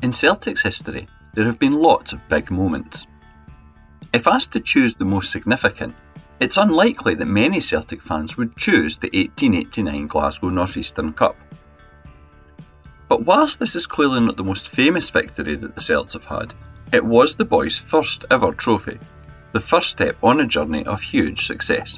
In Celtic's history, there have been lots of big moments. If asked to choose the most significant, it's unlikely that many Celtic fans would choose the 1889 Glasgow North Eastern Cup. But whilst this is clearly not the most famous victory that the Celts have had, it was the boys' first ever trophy, the first step on a journey of huge success.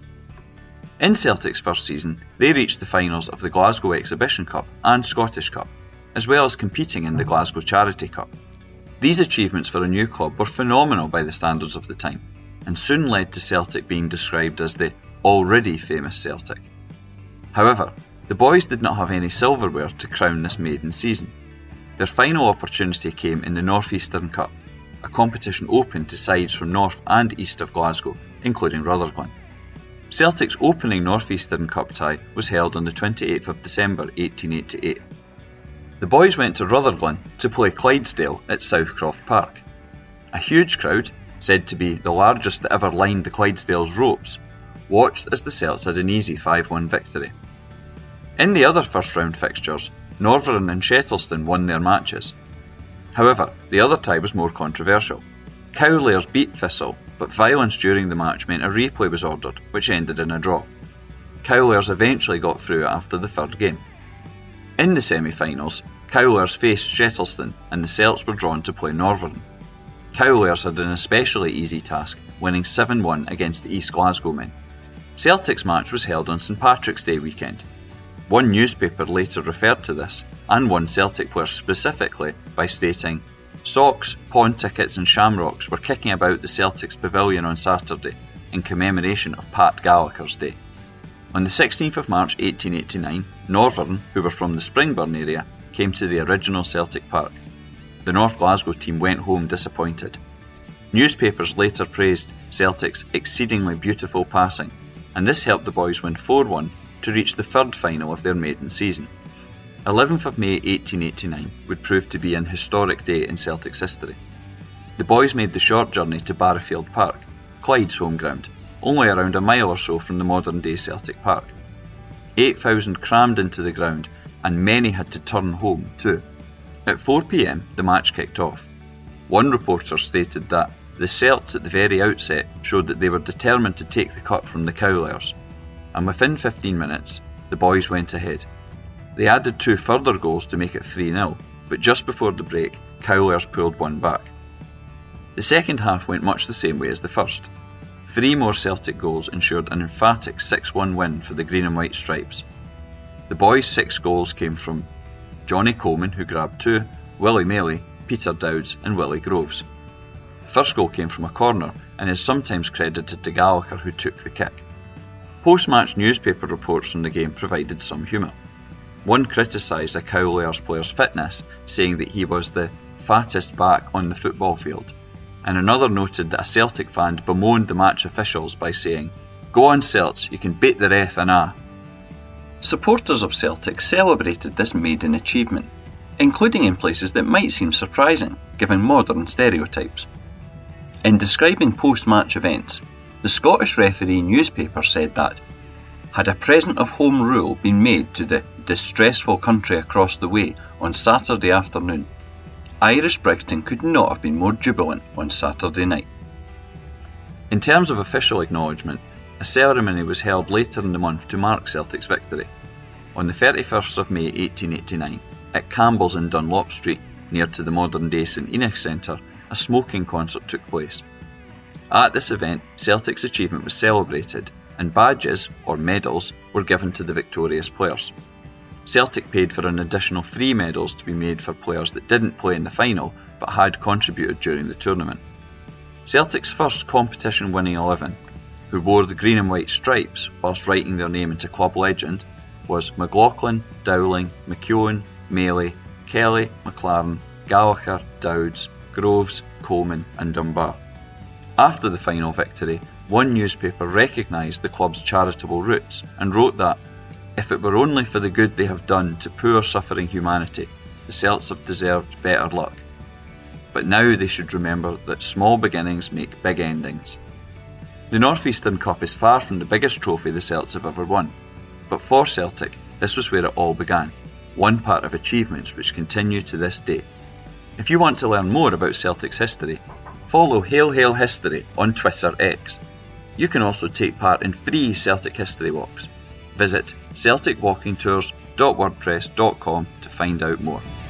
In Celtic's first season, they reached the finals of the Glasgow Exhibition Cup and Scottish Cup, as well as competing in the Glasgow Charity Cup. These achievements for a new club were phenomenal by the standards of the time, and soon led to Celtic being described as the already famous Celtic. However, the boys did not have any silverware to crown this maiden season. Their final opportunity came in the North Eastern Cup, a competition open to sides from north and east of Glasgow, including Rutherglen. Celtic's opening North Eastern Cup tie was held on the 28th of December 1888. The boys went to Rutherglen to play Clydesdale at Southcroft Park. A huge crowd, said to be the largest that ever lined the Clydesdale's ropes, watched as the Celts had an easy 5-1 victory. In the other first round fixtures, Northern and Shettleston won their matches. However, the other tie was more controversial. Cowlairs beat Thistle, but violence during the match meant a replay was ordered, which ended in a draw. Cowlairs eventually got through after the third game. In the semi-finals, Cowlairs faced Shettleston and the Celts were drawn to play Northern. Cowlairs had an especially easy task, winning 7-1 against the East Glasgow men. Celtic's match was held on St Patrick's Day weekend. One newspaper later referred to this, and one Celtic player specifically, by stating, "Socks, pawn tickets and shamrocks were kicking about the Celtic's pavilion on Saturday, in commemoration of Pat Gallagher's day." On the 16th of March 1889, Northern, who were from the Springburn area, came to the original Celtic Park. The North Glasgow team went home disappointed. Newspapers later praised Celtic's exceedingly beautiful passing, and this helped the boys win 4-1 to reach the third final of their maiden season. 11th of May 1889 would prove to be an historic day in Celtic's history. The boys made the short journey to Barrowfield Park, Clyde's home ground, only around a mile or so from the modern-day Celtic Park. 8,000 crammed into the ground, and many had to turn home too. At 4 p.m, the match kicked off. One reporter stated that the Celts at the very outset showed that they were determined to take the cup from the Cowlairs, and within 15 minutes, the boys went ahead. They added 2 further goals to make it 3-0, but just before the break, Cowlairs pulled one back. The second half went much the same way as the first. 3 more Celtic goals ensured an emphatic 6-1 win for the green and white stripes. The boys' 6 goals came from Johnny Coleman, who grabbed 2, Willie Maley, Peter Dowds and Willie Groves. The first goal came from a corner and is sometimes credited to Gallagher, who took the kick. Post-match newspaper reports from the game provided some humour. One criticised a Cowlairs player's fitness, saying that he was the fattest back on the football field, and another noted that a Celtic fan bemoaned the match officials by saying, "Go on Celts, you can beat the ref and a." Supporters of Celtic celebrated this maiden achievement, including in places that might seem surprising, given modern stereotypes. In describing post-match events, the Scottish Referee newspaper said that, "Had a present of home rule been made to the distressful country across the way on Saturday afternoon, Irish Brigton could not have been more jubilant on Saturday night." In terms of official acknowledgement, a ceremony was held later in the month to mark Celtic's victory. On the 31st of May 1889, at Campbell's in Dunlop Street, near to the modern-day St Enoch Centre, a smoking concert took place. At this event, Celtic's achievement was celebrated, and badges, or medals, were given to the victorious players. Celtic paid for an additional 3 medals to be made for players that didn't play in the final but had contributed during the tournament. Celtic's first competition-winning 11, who wore the green and white stripes whilst writing their name into club legend, was McLaughlin, Dowling, McKeown, Maley, Kelly, McLaren, Gallagher, Dowds, Groves, Coleman and Dunbar. After the final victory, one newspaper recognised the club's charitable roots and wrote that, "If it were only for the good they have done to poor suffering humanity, the Celts have deserved better luck. But now they should remember that small beginnings make big endings." The North Eastern Cup is far from the biggest trophy the Celts have ever won, but for Celtic, this was where it all began, one part of achievements which continue to this day. If you want to learn more about Celtic's history, follow Hail Hail History on Twitter X. You can also take part in free Celtic history walks. Visit CelticWalkingTours.wordpress.com to find out more.